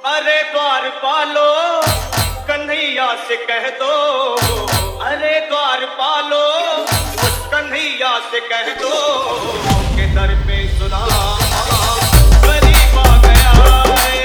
अरे द्वार पालो कन्हैया से कह दो, अरे द्वार पालो उस कन्हैया से कह दो के दर पे सुना गरीब आ गया है।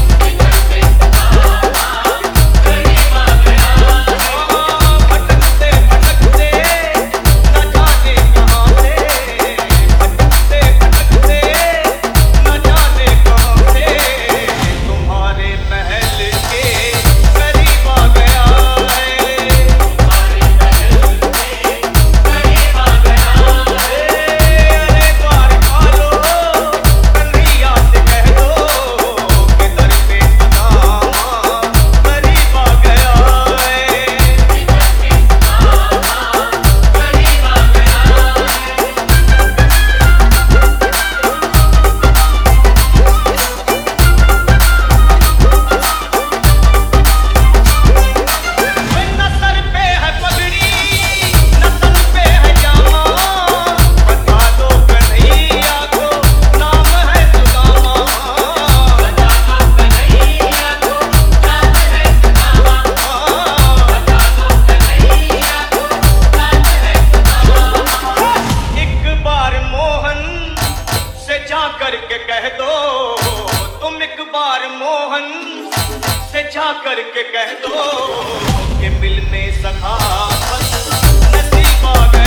करके कह दो तुम एक बार मोहन से जा करके कह दो कि मिलने सखा नसीब आ गया।